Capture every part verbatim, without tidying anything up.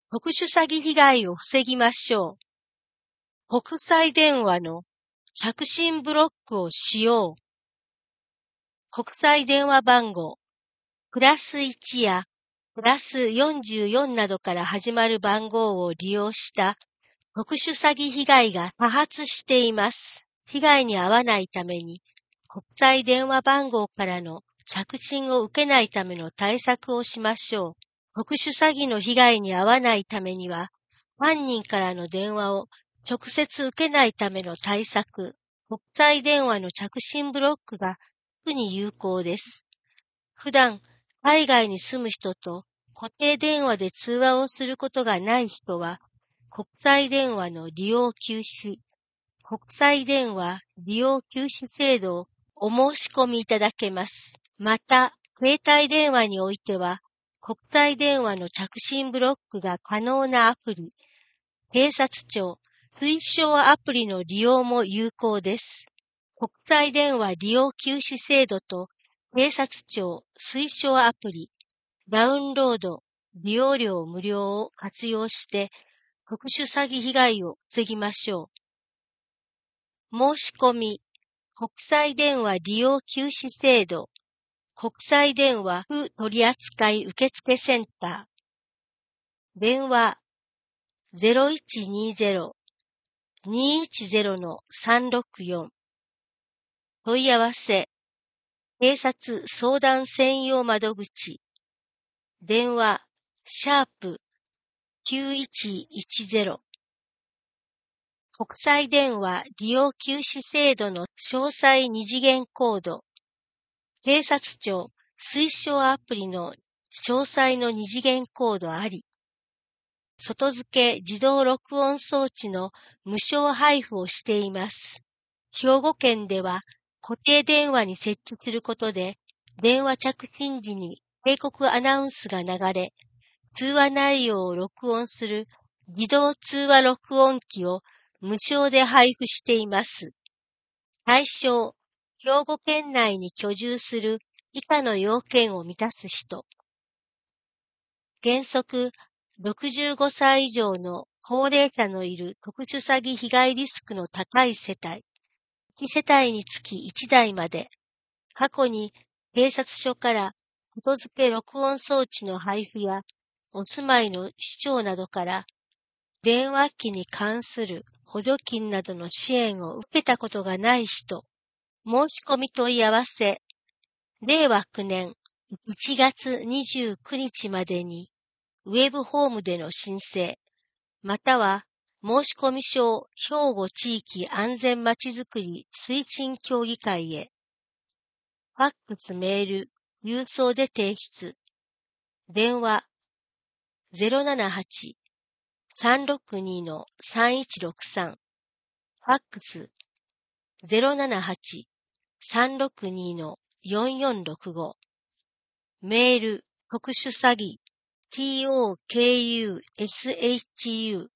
特殊詐欺被害を防ぎましょう。国際電話の着信ブロックをしよう。国際電話番号、プラスいちやプラスよんじゅうよんなどから始まる番号を利用した特殊詐欺被害が多発しています。被害に遭わないために、国際電話番号からの着信を受けないための対策をしましょう。特殊詐欺の被害に遭わないためには、犯人からの電話を直接受けないための対策、国際電話の着信ブロックが特に有効です。普段、海外に住む人と固定電話で通話をすることがない人は、国際電話の利用休止、国際電話利用休止制度をお申し込みいただけます。また、携帯電話においては、国際電話の着信ブロックが可能なアプリ、警察庁推奨アプリの利用も有効です。国際電話利用休止制度と警察庁推奨アプリ、ダウンロード、利用料無料を活用して特殊詐欺被害を防ぎましょう。申し込み、国際電話利用休止制度、国際電話不取扱受付センター、電話 ゼロいちにゼロ にいちゼロ さんろくよん、問い合わせ、警察相談専用窓口、電話、シャープきゅういちいちゼロ、国際電話利用休止制度の詳細二次元コード、警察庁推奨アプリの詳細の二次元コードあり、外付け自動録音装置の無償配布をしています。兵庫県では固定電話に設置することで、電話着信時に警告アナウンスが流れ、通話内容を録音する自動通話録音機を無償で配布しています。対象、兵庫県内に居住する以下の要件を満たす人。原則、ろくじゅうごさい以上の高齢者のいる特殊詐欺被害リスクの高い世帯。いち世帯につきいちだいまで。過去に警察署から外付け録音装置の配布やお住まいの市長などから電話機に関する補助金などの支援を受けたことがない人。申し込み問い合わせ。れいわきゅうねんいちがつにじゅうくにちまでにウェブホームでの申請、または申込書を兵庫地域安全まちづくり推進協議会へ、ファックス、メール、郵送で提出。電話 ゼロななはち さんろくに さんいちろくさん、ファックス ゼロななはち さんろくに よんよんろくご、メール、特殊詐欺、tokushusagi、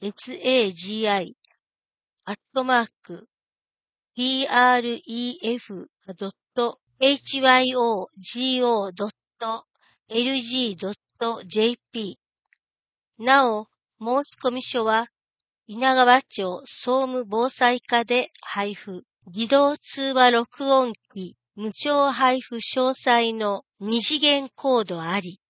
アットマーク、pref.hyogo.lg.jp。なお、申込書は、稲川町総務防災課で配布。自動通話録音機無償配布詳細の二次元コードあり。